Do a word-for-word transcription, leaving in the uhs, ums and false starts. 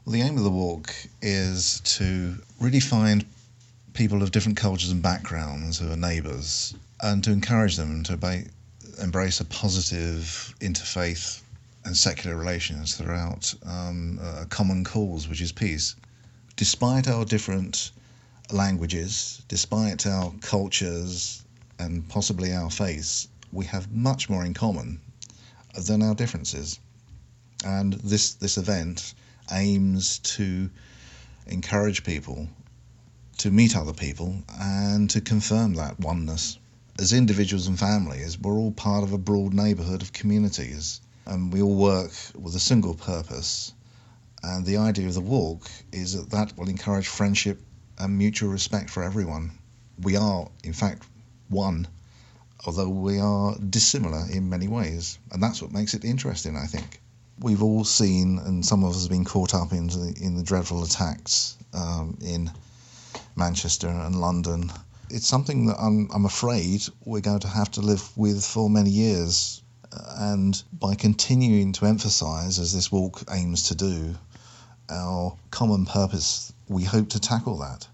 Well, the aim of the walk is to really find people of different cultures and backgrounds who are neighbours and to encourage them to ba- embrace a positive interfaith and secular relations throughout um, a common cause, which is peace. Despite our different languages, despite our cultures and possibly our faiths, we have much more in common than our differences. And this, this event aims to encourage people to meet other people and to confirm that oneness. As individuals and families, we're all part of a broad neighbourhood of communities, and we all work with a single purpose. And the idea of the walk is that that will encourage friendship and mutual respect for everyone. We are, in fact, one, although we are dissimilar in many ways, and that's what makes it interesting, I think. We've all seen, and some of us have been caught up in the, in the dreadful attacks um, in Manchester and London. It's something that I'm, I'm afraid we're going to have to live with for many years. And by continuing to emphasise, as this walk aims to do, our common purpose, we hope to tackle that.